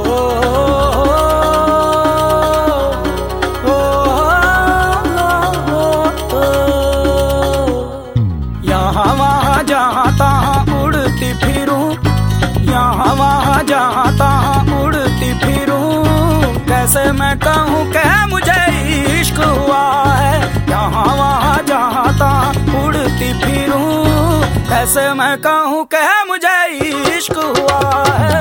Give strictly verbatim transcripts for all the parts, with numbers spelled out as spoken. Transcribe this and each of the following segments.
यहाँ वहाँ जहाँ तहाँ उड़ती फिरूं, यहाँ वहाँ जहाँ तहाँ उड़ती फिरूं। कैसे मैं कहूँ कि मुझे इश्क हुआ है, यहाँ वहाँ जहाँ तहाँ उड़ती फिरूं। कैसे मैं कहूँ कि मुझे इश्क हुआ है।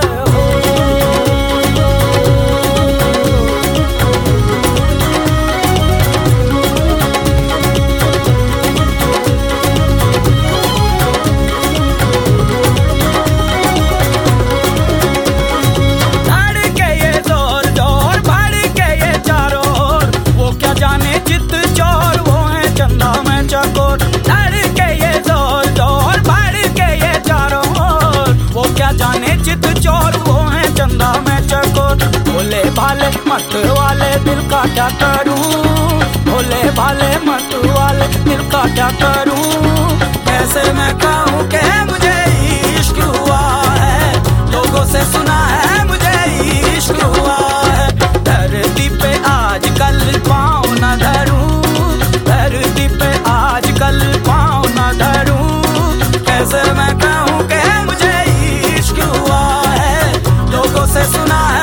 भोले भाले मत वाले दिल का क्या करूं, भोले भाले मत वाले दिल का क्या करूं। कैसे मैं कहूँ कि मुझे इश्क हुआ है, लोगों से सुना है मुझे इश्क हुआ है। धरती पे आजकल पाँव न धरूं, धरती पे आजकल पाँव न धरूं। कैसे मैं कहूँ कि मुझे इश्क हुआ है, लोगों से सुना है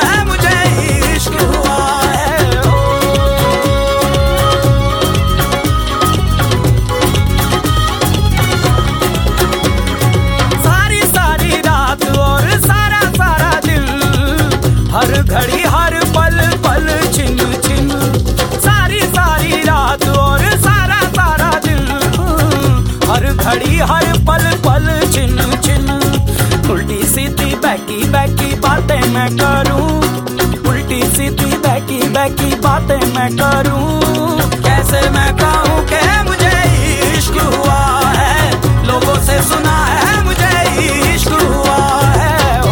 घड़ी हर पल पल छिन छिन। सारी सारी रात और सारा सारा दिन, हर घड़ी हर पल पल छिन छिन। उल्टी सीधी बैकी बैकी बातें मैं करूं, उल्टी सीधी बैकी बैकी बातें मैं करूं। कैसे मैं कहूँ कि मुझे इश्क हुआ है, लोगों से सुना है मुझे इश्क हुआ है।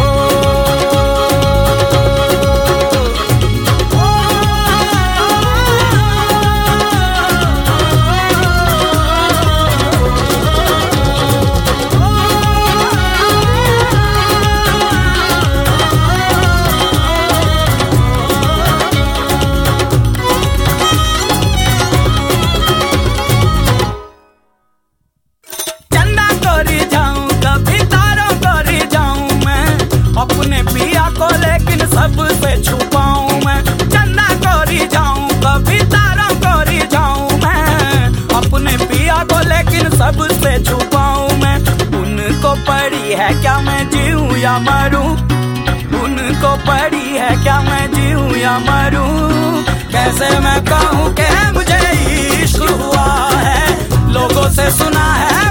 अपने पिया को लेकिन सबसे छुपाऊं मैं, चंदा कोरी जाऊं कभी तारों कोरी जाऊं मैं। अपने पिया को लेकिन सबसे छुपाऊं मैं। उनको पड़ी है क्या मैं जीऊं या मरूं, उनको पड़ी है क्या मैं जीऊं या मरूं। कैसे मैं कहूँ कि मुझे इश्क हुआ है, लोगों से सुना है